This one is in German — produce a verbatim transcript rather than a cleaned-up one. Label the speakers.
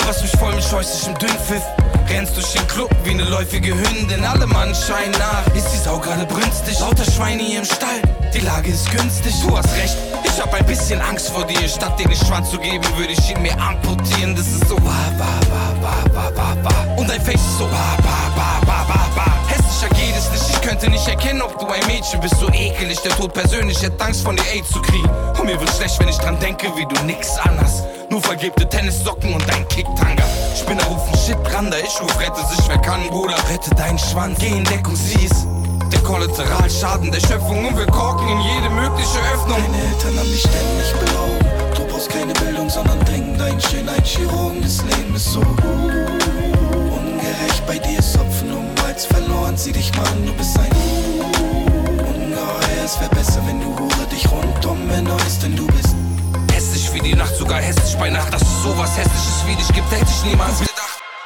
Speaker 1: laberst mich voll mit scheußlichem Dünnpfiff. Rennst durch den Club wie eine läufige Hündin. Alle Mann scheinen nach, ist die Sau gerade brünstig. Lauter Schweine hier im Stall, die Lage ist günstig. Du hast recht, ich hab ein bisschen Angst vor dir. Statt dir den Schwanz zu geben, würde ich ihn mir amputieren. Das ist so wa wa wa wa wa wa wa. Und dein Face ist so wa wa wa wa wa wa. Hässlicher geht es nicht, ich könnte nicht erkennen, ob du ein Mädchen bist. So ekelig, der Tod persönlich hätte Angst von dir AIDS zu kriegen. Und mir wird schlecht, wenn ich dran denke, wie du nix anhast. Nur vergebte Tennissocken und dein Kicktanga. Spinner rufen Shit ran, da ich ruf, rette sich wer kann, Bruder. Rette deinen Schwanz, geh in Deckung, sieh's. Der Kollateralschaden der Schöpfung und wir korken in jede mögliche Öffnung.
Speaker 2: Deine Eltern haben dich ständig belogen. Du brauchst keine Bildung, sondern dringend einen Schönheitschirurgen. Das Leben ist so uh, ungerecht, bei dir ist Hopfen um Hals verloren. Zieh dich mal an, du bist ein uh, Ungeheuer. Es wär besser, wenn du Hure dich rundum erneuerst, denn du bist
Speaker 1: hässlich wie die Nacht, sogar hässlich bei Nacht. Dass es sowas Hässliches wie dich gibt, hätte ich niemals